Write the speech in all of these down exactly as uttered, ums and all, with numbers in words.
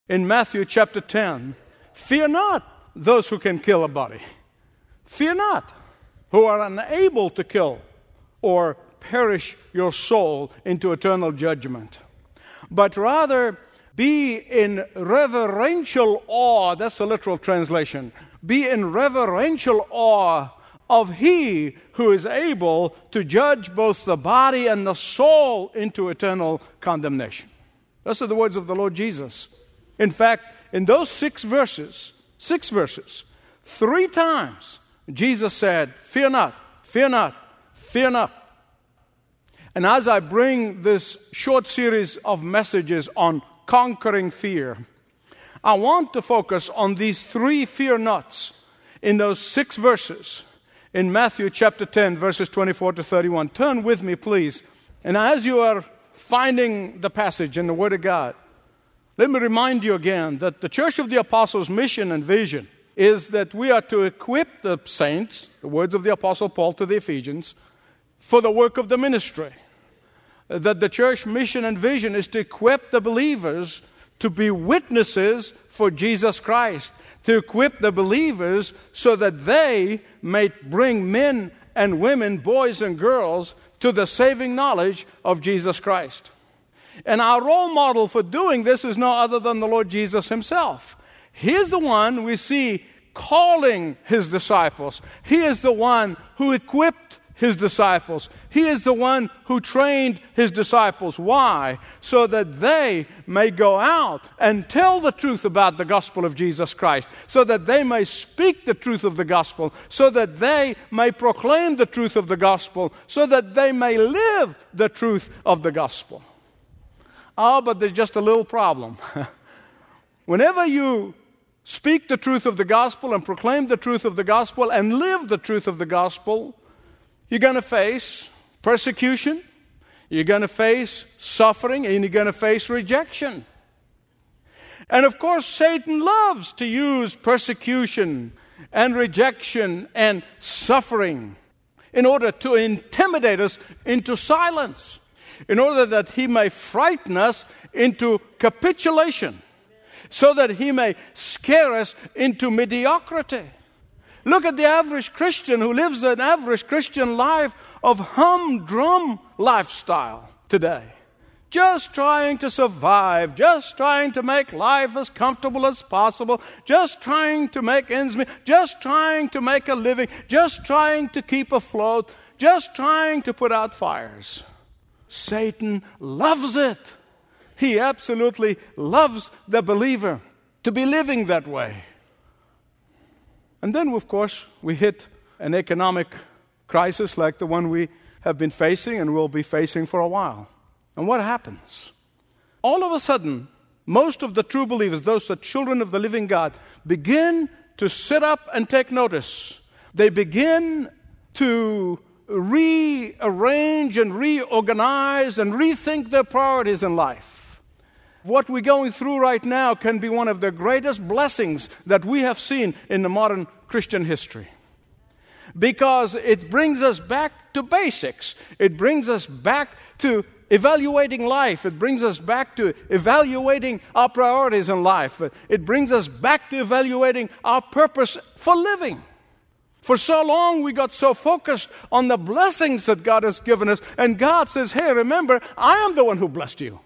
in Matthew chapter ten, fear not those who can kill a body. Fear not, who are unable to kill or perish your soul into eternal judgment. But rather be in reverential awe, that's the literal translation, be in reverential awe of He who is able to judge both the body and the soul into eternal condemnation. Those are the words of the Lord Jesus. In fact, in those six verses, six verses, three times, Jesus said, fear not, fear not, fear not. And as I bring this short series of messages on conquering fear, I want to focus on these three fear nots in those six verses in Matthew chapter ten, verses twenty-four to thirty-one. Turn with me, please. And as you are finding the passage in the Word of God, let me remind you again that the Church of the Apostles' mission and vision is that we are to equip the saints, the words of the Apostle Paul to the Ephesians, for the work of the ministry. That the church mission and vision is to equip the believers to be witnesses for Jesus Christ, to equip the believers so that they may bring men and women, boys and girls, to the saving knowledge of Jesus Christ. And our role model for doing this is no other than the Lord Jesus Himself. He is the one we see calling His disciples. He is the one who equipped His disciples. He is the one who trained His disciples. Why? So that they may go out and tell the truth about the gospel of Jesus Christ. So that they may speak the truth of the gospel. So that they may proclaim the truth of the gospel. So that they may live the truth of the gospel. Oh, but there's just a little problem. Whenever you speak the truth of the gospel and proclaim the truth of the gospel and live the truth of the gospel, you're going to face persecution, you're going to face suffering, and you're going to face rejection. And of course, Satan loves to use persecution and rejection and suffering in order to intimidate us into silence, in order that he may frighten us into capitulation, so that he may scare us into mediocrity. Look at the average Christian who lives an average Christian life of humdrum lifestyle today. Just trying to survive, just trying to make life as comfortable as possible, just trying to make ends meet, just trying to make a living, just trying to keep afloat, just trying to put out fires. Satan loves it. He absolutely loves the believer to be living that way. And then, of course, we hit an economic crisis like the one we have been facing and will be facing for a while. And what happens? All of a sudden, most of the true believers, those that are children of the living God, begin to sit up and take notice. They begin to rearrange and reorganize and rethink their priorities in life. What we're going through right now can be one of the greatest blessings that we have seen in the modern Christian history. Because it brings us back to basics. It brings us back to evaluating life. It brings us back to evaluating our priorities in life. It brings us back to evaluating our purpose for living. For so long we got so focused on the blessings that God has given us. And God says, hey, remember, I am the one who blessed you.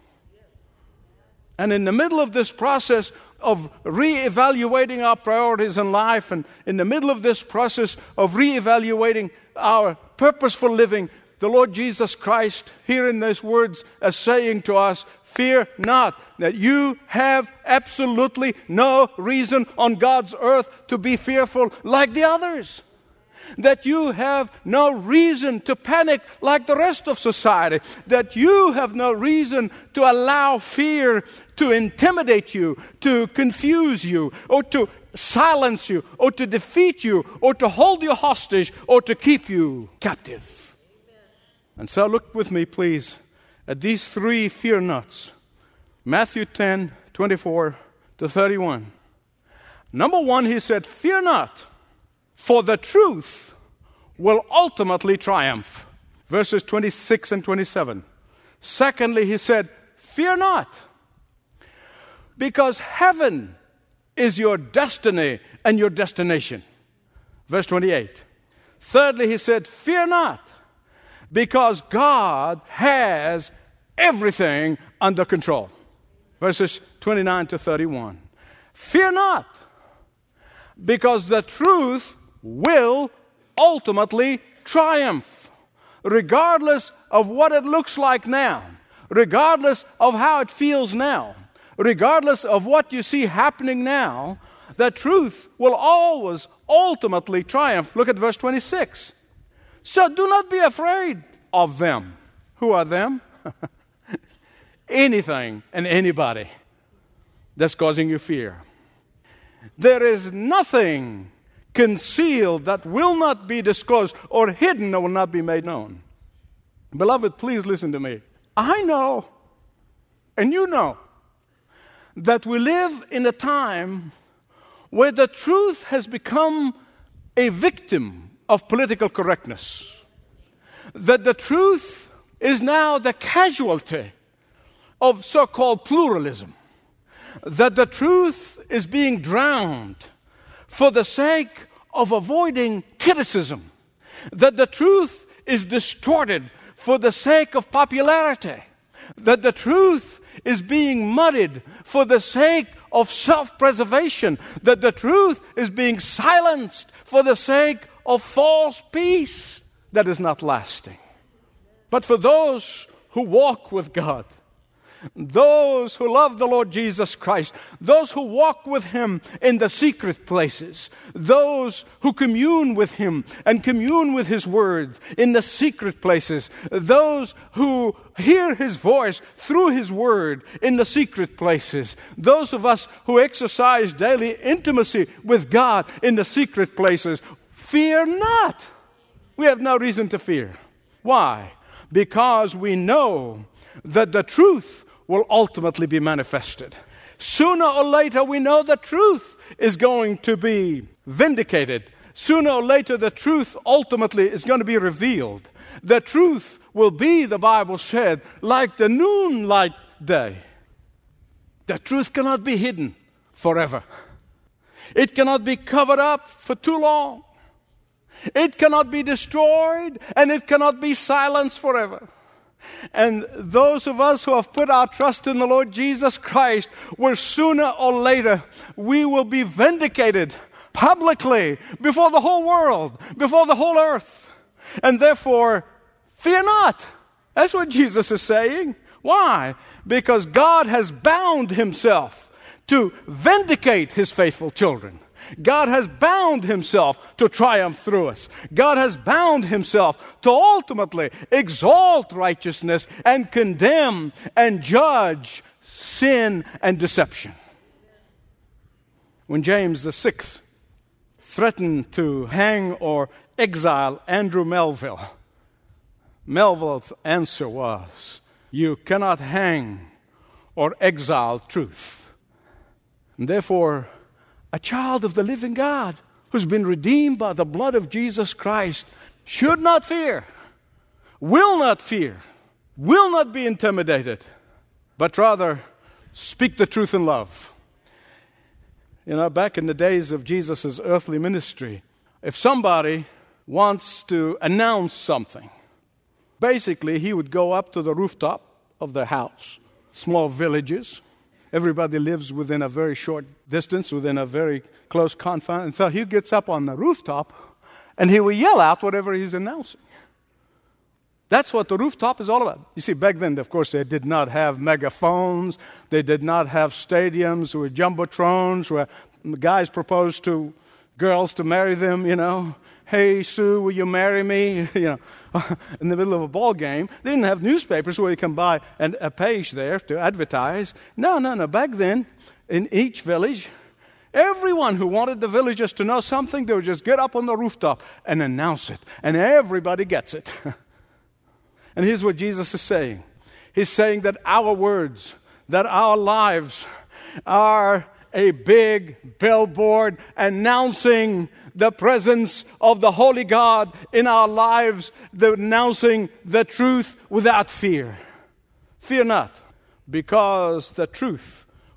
And in the middle of this process of reevaluating our priorities in life, and in the middle of this process of reevaluating our purpose for living, the Lord Jesus Christ, here in these words, is saying to us, fear not, that you have absolutely no reason on God's earth to be fearful like the others. That you have no reason to panic like the rest of society. That you have no reason to allow fear to intimidate you, to confuse you, or to silence you, or to defeat you, or to hold you hostage, or to keep you captive. Amen. And so look with me, please, at these three fear nots. Matthew ten, twenty-four to thirty-one. Number one, he said, fear not, for the truth will ultimately triumph. Verses twenty-six and twenty-seven. Secondly, he said, fear not. because heaven is your destiny and your destination. Verse twenty-eight. Thirdly, he said, fear not, because God has everything under control. Verses twenty-nine to thirty-one. Fear not, because the truth will ultimately triumph, regardless of what it looks like now, regardless of how it feels now, regardless of what you see happening now. The truth will always ultimately triumph. Look at verse twenty-six. So do not be afraid of them. Who are them? Anything and anybody that's causing you fear. There is nothing concealed that will not be disclosed, or hidden that will not be made known. Beloved, please listen to me. I know, and you know, that we live in a time where the truth has become a victim of political correctness. That the truth is now the casualty of so-called pluralism. That the truth is being drowned for the sake of avoiding criticism. That the truth is distorted for the sake of popularity. That the truth is being muddied for the sake of self-preservation. That the truth is being silenced for the sake of false peace that is not lasting. But for those who walk with God, those who love the Lord Jesus Christ, those who walk with Him in the secret places, those who commune with Him and commune with His Word in the secret places, those who hear His voice through His Word in the secret places, those of us who exercise daily intimacy with God in the secret places, fear not. We have no reason to fear. Why? Because we know that the truth will ultimately be manifested. Sooner or later, we know the truth is going to be vindicated. Sooner or later, the truth ultimately is going to be revealed. The truth will be, the Bible said, like the noonlight day. The truth cannot be hidden forever. It cannot be covered up for too long. It cannot be destroyed, and it cannot be silenced forever. And those of us who have put our trust in the Lord Jesus Christ, will sooner or later, we will be vindicated publicly before the whole world, before the whole earth. And therefore, fear not. That's what Jesus is saying. Why? Because God has bound Himself to vindicate His faithful children. God has bound Himself to triumph through us. God has bound Himself to ultimately exalt righteousness and condemn and judge sin and deception. When James the sixth threatened to hang or exile Andrew Melville, Melville's answer was, you cannot hang or exile truth. And therefore, a child of the living God who's been redeemed by the blood of Jesus Christ should not fear, will not fear, will not be intimidated, but rather speak the truth in love. You know, back in the days of Jesus' earthly ministry, if somebody wants to announce something, basically he would go up to the rooftop of their house, small villages. Everybody lives within a very short distance, within a very close confine. And so he gets up on the rooftop and he will yell out whatever he's announcing. That's what the rooftop is all about. You see, back then, of course, they did not have megaphones. They did not have stadiums with jumbotrons where guys proposed to girls to marry them, you know. Hey, Sue, will you marry me? You know, in the middle of a ball game. They didn't have newspapers where you can buy an, a page there to advertise. No, no, no. Back then, in each village, everyone who wanted the villagers to know something, they would just get up on the rooftop and announce it. And everybody gets it. And here's what Jesus is saying. He's saying that our words, that our lives are a big billboard announcing the presence of the Holy God in our lives, the, announcing the truth without fear. Fear not, because the truth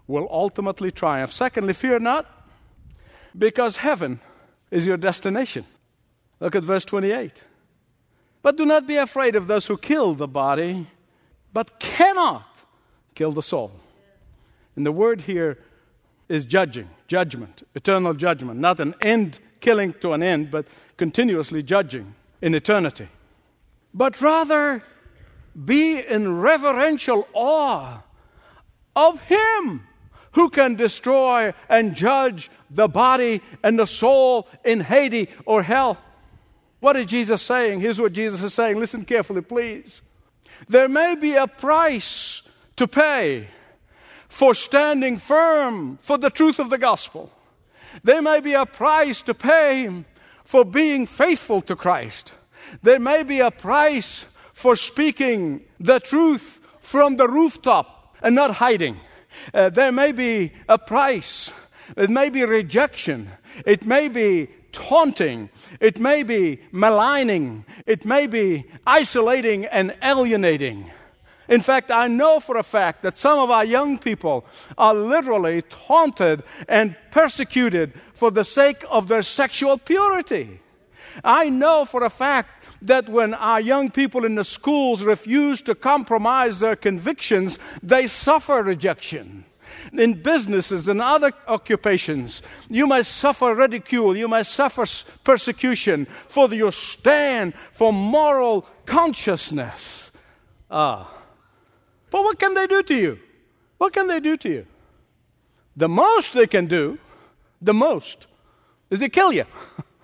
will ultimately triumph. Secondly, fear not, because heaven is your destination. Look at verse twenty-eight. But do not be afraid of those who kill the body, but cannot kill the soul. And the word here is judging, judgment, eternal judgment. Not an end, killing to an end, but continuously judging in eternity. But rather be in reverential awe of Him who can destroy and judge the body and the soul in Hades or hell. What is Jesus saying? Here's what Jesus is saying. Listen carefully, please. There may be a price to pay for standing firm for the truth of the gospel. There may be a price to pay for being faithful to Christ. There may be a price for speaking the truth from the rooftop and not hiding. Uh, there may be a price. It may be rejection. It may be taunting. It may be maligning. It may be isolating and alienating. In fact, I know for a fact that some of our young people are literally taunted and persecuted for the sake of their sexual purity. I know for a fact that when our young people in the schools refuse to compromise their convictions, they suffer rejection. In businesses and other occupations, you may suffer ridicule, you may suffer persecution for your stand for moral consciousness. Ah. But what can they do to you? What can they do to you? The most they can do, the most, is they kill you.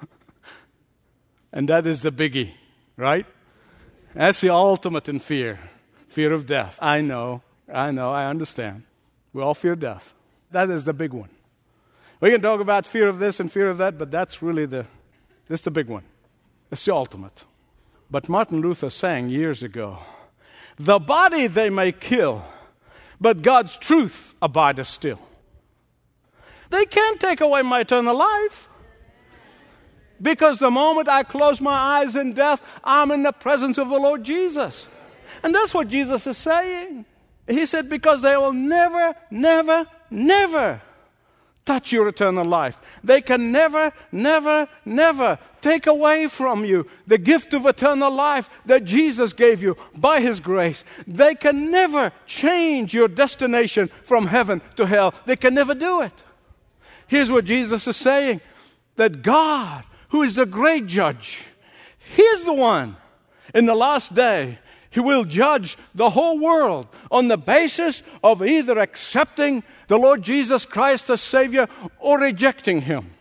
And that is the biggie, right? That's the ultimate in fear. Fear of death. I know, I know, I understand. We all fear death. That is the big one. We can talk about fear of this and fear of that, but that's really the, that's the big one. It's the ultimate. But Martin Luther sang years ago, the body they may kill, but God's truth abideth still. They can't take away my eternal life. Because the moment I close my eyes in death, I'm in the presence of the Lord Jesus. And that's what Jesus is saying. He said, because they will never, never, never touch your eternal life. They can never, never, never take away from you the gift of eternal life that Jesus gave you by His grace. They can never change your destination from heaven to hell. They can never do it. Here's what Jesus is saying, that God, who is the great judge, He's the one in the last day who will judge the whole world on the basis of either accepting the Lord Jesus Christ as Savior or rejecting Him.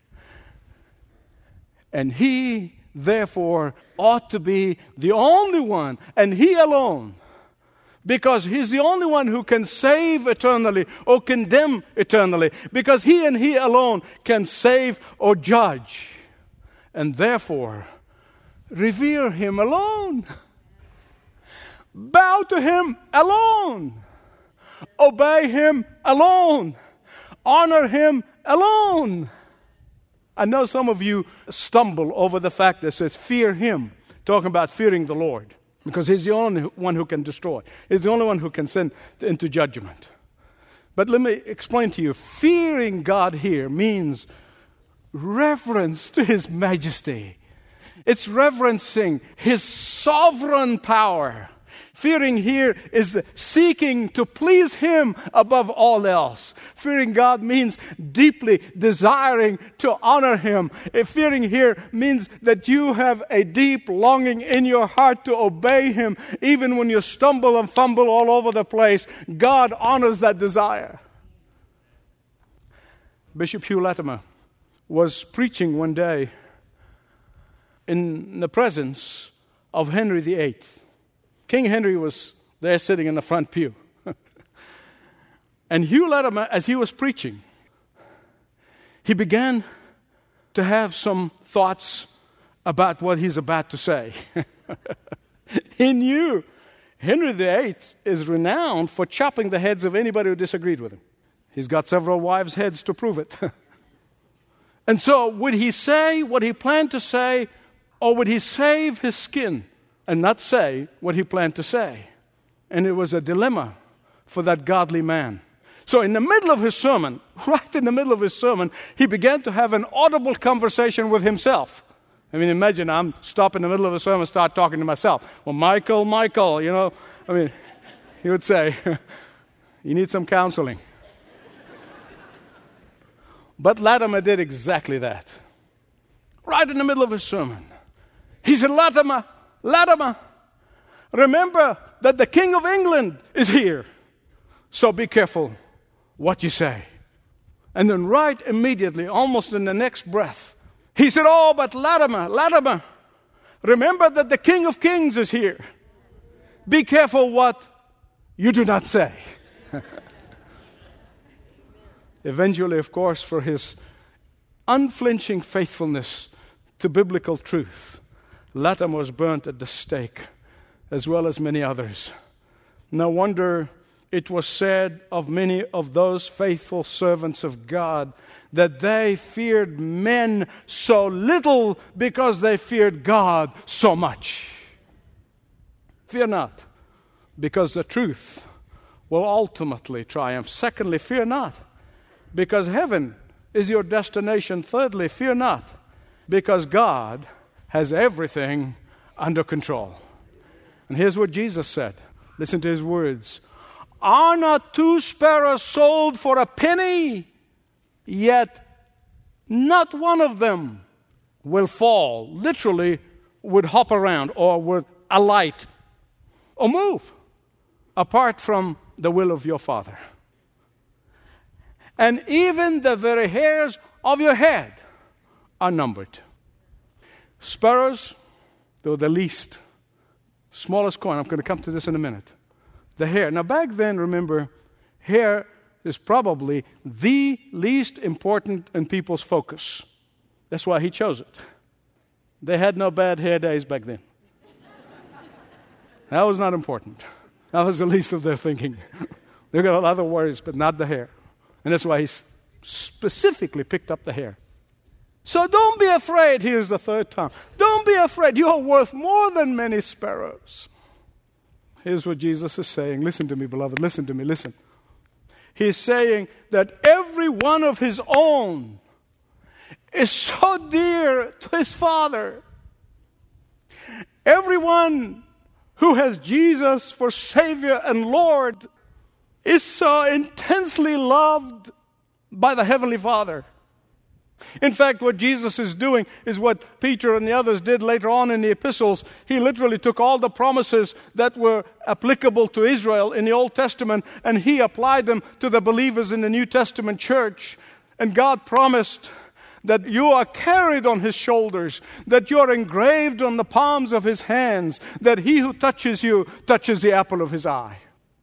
And He, therefore, ought to be the only one, and He alone, because He's the only one who can save eternally or condemn eternally, because He and He alone can save or judge. And therefore, revere Him alone. Bow to Him alone. Obey Him alone. Honor Him alone. I know some of you stumble over the fact that says fear Him, talking about fearing the Lord, because He's the only one who can destroy. He's the only one who can send into judgment. But let me explain to you, fearing God here means reverence to His majesty. It's reverencing His sovereign power. Fearing here is seeking to please Him above all else. Fearing God means deeply desiring to honor Him. Fearing here means that you have a deep longing in your heart to obey Him. Even when you stumble and fumble all over the place, God honors that desire. Bishop Hugh Latimer was preaching one day in the presence of Henry the Eighth. King Henry was there sitting in the front pew. And Hugh Latimer, as he was preaching, he began to have some thoughts about what he's about to say. He knew Henry the Eighth is renowned for chopping the heads of anybody who disagreed with him. He's got several wives' heads to prove it. And so would he say what he planned to say, or would he save his skin and not say what he planned to say? And it was a dilemma for that godly man. So in the middle of his sermon, right in the middle of his sermon, he began to have an audible conversation with himself. I mean, imagine I'm stop in the middle of the sermon and start talking to myself. Well, Michael, Michael, you know, I mean, he would say, you need some counseling. But Latimer did exactly that. Right in the middle of his sermon. He said, Latimer, Latimer, remember that the King of England is here. So be careful what you say. And then right immediately, almost in the next breath, he said, oh, but Latimer, Latimer, remember that the King of Kings is here. Be careful what you do not say. Eventually, of course, for his unflinching faithfulness to biblical truth, Latimer was burnt at the stake, as well as many others. No wonder it was said of many of those faithful servants of God that they feared men so little because they feared God so much. Fear not, because the truth will ultimately triumph. Secondly, fear not, because heaven is your destination. Thirdly, fear not, because God has everything under control. And here's what Jesus said. Listen to his words. Are not two sparrows sold for a penny? Yet not one of them will fall. Literally, would hop around or would alight or move apart from the will of your Father. And even the very hairs of your head are numbered. Sparrows, though the least, smallest coin. I'm going to come to this in a minute. The hair. Now back then, remember, hair is probably the least important in people's focus. That's why he chose it. They had no bad hair days back then. That was not important. That was the least of their thinking. They got a lot of worries, but not the hair. And that's why he specifically picked up the hair. So don't be afraid. Here's the third time. Don't be afraid. You are worth more than many sparrows. Here's what Jesus is saying. Listen to me, beloved. Listen to me. Listen. He's saying that every one of his own is so dear to his Father. Everyone who has Jesus for Savior and Lord is so intensely loved by the Heavenly Father. In fact, what Jesus is doing is what Peter and the others did later on in the epistles. He literally took all the promises that were applicable to Israel in the Old Testament and he applied them to the believers in the New Testament church. And God promised that you are carried on his shoulders, that you are engraved on the palms of his hands, that he who touches you touches the apple of his eye.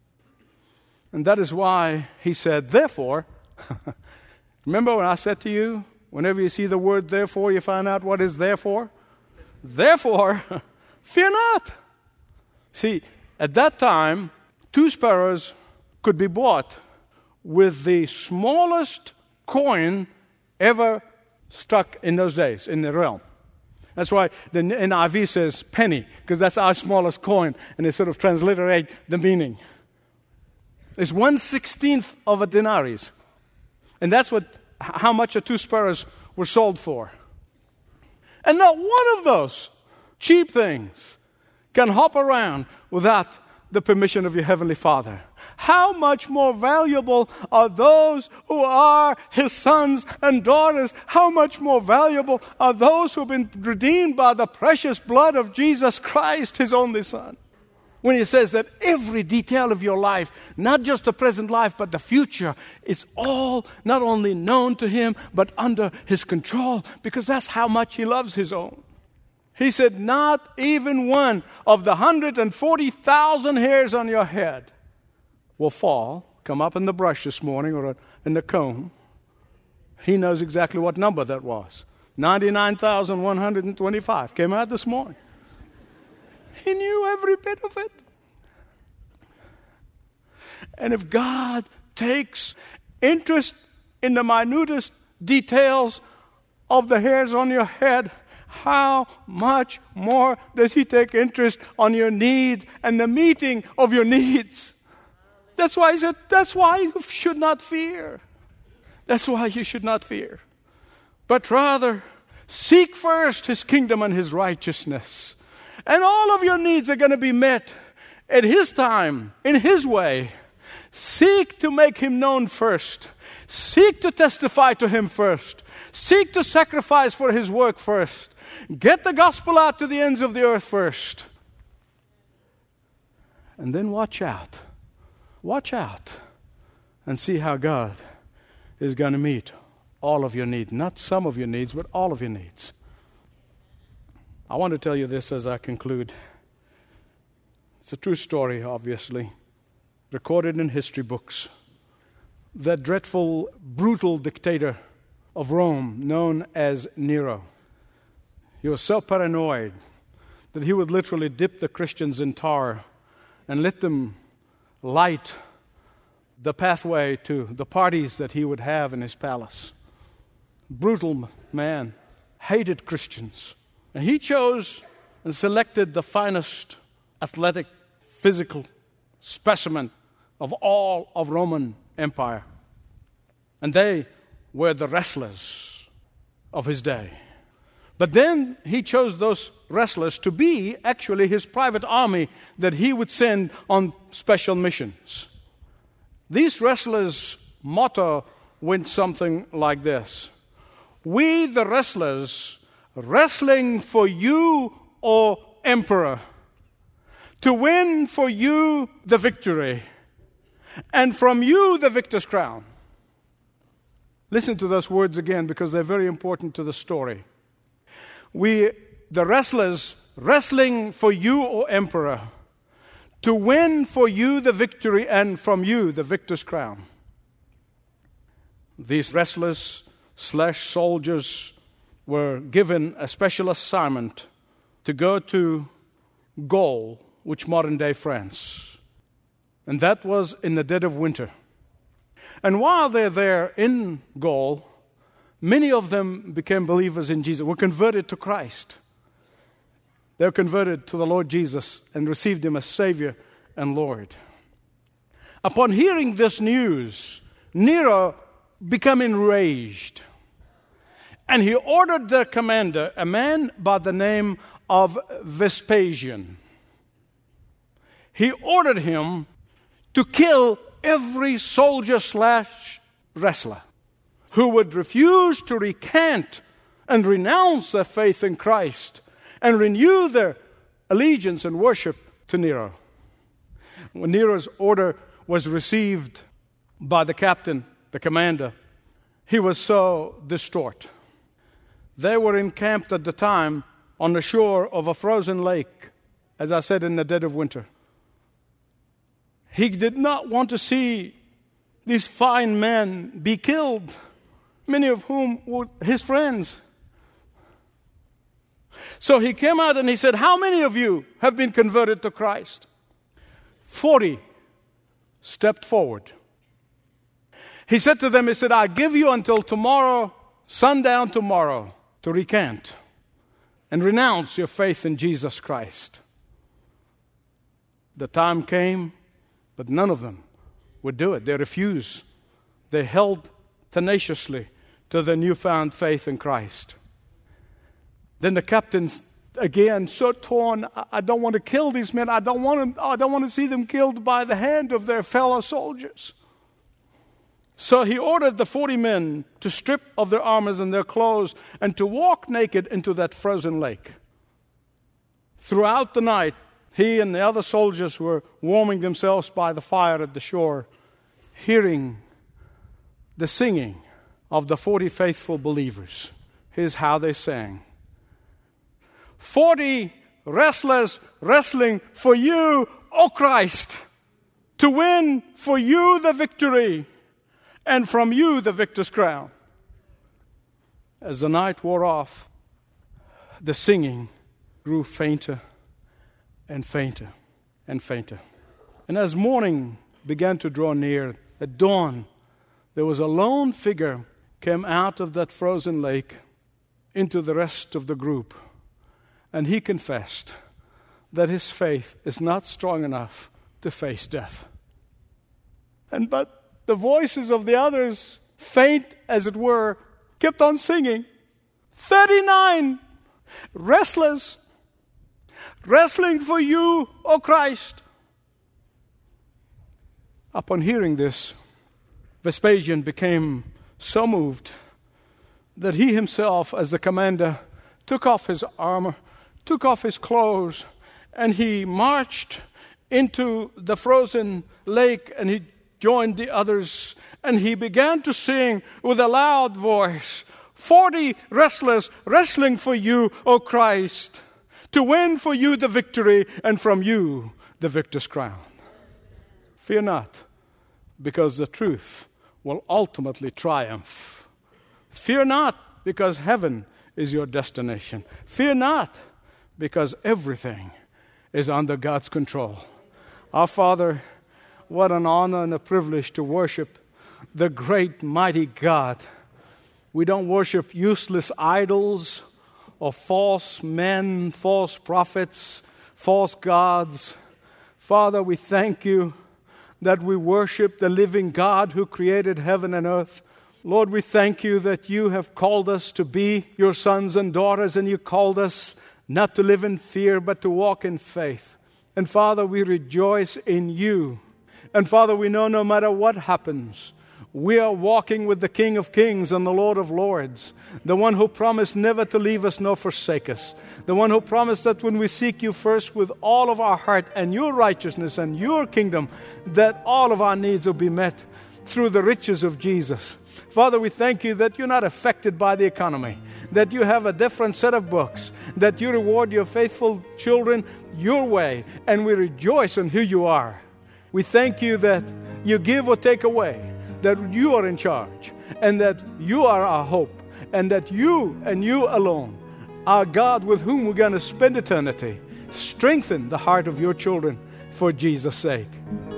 And that is why he said, therefore, remember when I said to you, whenever you see the word therefore, you find out what is therefore? Therefore, fear not. See, at that time, two sparrows could be bought with the smallest coin ever struck in those days in the realm. That's why the N I V says penny, because that's our smallest coin, and they sort of transliterate the meaning. It's one sixteenth of a denarius. And that's what how much the two sparrows were sold for. And not one of those cheap things can hop around without the permission of your Heavenly Father. How much more valuable are those who are his sons and daughters? How much more valuable are those who have been redeemed by the precious blood of Jesus Christ, his only Son? When he says that every detail of your life, not just the present life, but the future, is all not only known to him, but under his control, because that's how much he loves his own. He said, not even one of the one hundred forty thousand hairs on your head will fall, come up in the brush this morning or in the comb. He knows exactly what number that was. ninety-nine thousand one hundred twenty-five came out this morning. He knew every bit of it. And if God takes interest in the minutest details of the hairs on your head, how much more does he take interest on your need and the meeting of your needs? That's why he said, that's why you should not fear. That's why you should not fear. But rather, seek first his kingdom and his righteousness. And all of your needs are going to be met at his time, in his way. Seek to make him known first. Seek to testify to him first. Seek to sacrifice for his work first. Get the gospel out to the ends of the earth first. And then watch out. Watch out and see how God is going to meet all of your needs. Not some of your needs, but all of your needs. I want to tell you this as I conclude. It's a true story, obviously, recorded in history books. That dreadful, brutal dictator of Rome known as Nero. He was so paranoid that he would literally dip the Christians in tar and let them light the pathway to the parties that he would have in his palace. Brutal man, hated Christians. And he chose and selected the finest athletic, physical specimen of all of Roman Empire. And they were the wrestlers of his day. But then he chose those wrestlers to be actually his private army that he would send on special missions. These wrestlers' motto went something like this: "We, the wrestlers, wrestling for you, O Emperor, to win for you the victory, and from you the victor's crown." Listen to those words again, because they're very important to the story. We, the wrestlers, wrestling for you, O Emperor, to win for you the victory, and from you the victor's crown. These wrestlers slash soldiers were given a special assignment to go to Gaul, which modern-day France. And that was in the dead of winter. And while they're there in Gaul, many of them became believers in Jesus, were converted to Christ. They were converted to the Lord Jesus and received him as Savior and Lord. Upon hearing this news, Nero became enraged. And he ordered their commander, a man by the name of Vespasian. He ordered him to kill every soldier slash wrestler who would refuse to recant and renounce their faith in Christ and renew their allegiance and worship to Nero. When Nero's order was received by the captain, the commander, he was so distraught. They were encamped at the time on the shore of a frozen lake, as I said, in the dead of winter. He did not want to see these fine men be killed, many of whom were his friends. So he came out and he said, "How many of you have been converted to Christ?" Forty stepped forward. He said to them, he said, "I give you until tomorrow, sundown tomorrow, to recant and renounce your faith in Jesus Christ." The time came, but none of them would do it. They refused. They held tenaciously to their newfound faith in Christ. Then the captains, again, so torn, I don't want to kill these men. I don't want to, I don't want to see them killed by the hand of their fellow soldiers. So he ordered the forty men to strip of their armors and their clothes and to walk naked into that frozen lake. Throughout the night, he and the other soldiers were warming themselves by the fire at the shore, hearing the singing of the forty faithful believers. Here's how they sang. Forty wrestlers wrestling for you, O Christ, to win for you the victory, and from you the victor's crown. As the night wore off, the singing grew fainter and fainter and fainter. And as morning began to draw near, at dawn, there was a lone figure came out of that frozen lake into the rest of the group. And he confessed that his faith is not strong enough to face death. And but the voices of the others, faint as it were, kept on singing. thirty-nine, restless, wrestling for you, O Christ. Upon hearing this, Vespasian became so moved that he himself, as the commander, took off his armor, took off his clothes, and he marched into the frozen lake, and he joined the others, and he began to sing with a loud voice, Forty wrestlers wrestling for you, O Christ, to win for you the victory, and from you the victor's crown. Fear not, because the truth will ultimately triumph. Fear not, because heaven is your destination. Fear not, because everything is under God's control. Our Father, what an honor and a privilege to worship the great, mighty God. We don't worship useless idols or false men, false prophets, false gods. Father, we thank you that we worship the living God who created heaven and earth. Lord, we thank you that you have called us to be your sons and daughters, and you called us not to live in fear, but to walk in faith. And Father, we rejoice in you. And Father, we know no matter what happens, we are walking with the King of Kings and the Lord of Lords, the one who promised never to leave us nor forsake us, the one who promised that when we seek you first with all of our heart and your righteousness and your kingdom, that all of our needs will be met through the riches of Jesus. Father, we thank you that you're not affected by the economy, that you have a different set of books, that you reward your faithful children your way, and we rejoice in who you are. We thank you that you give or take away, that you are in charge, and that you are our hope, and that you and you alone are God with whom we're going to spend eternity. Strengthen the heart of your children for Jesus' sake.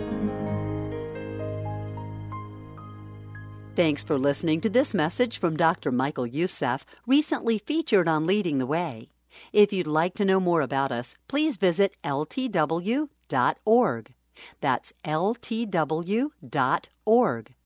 Thanks for listening to this message from Doctor Michael Youssef, recently featured on Leading the Way. If you'd like to know more about us, please visit L T W dot org. That's L T W dot org.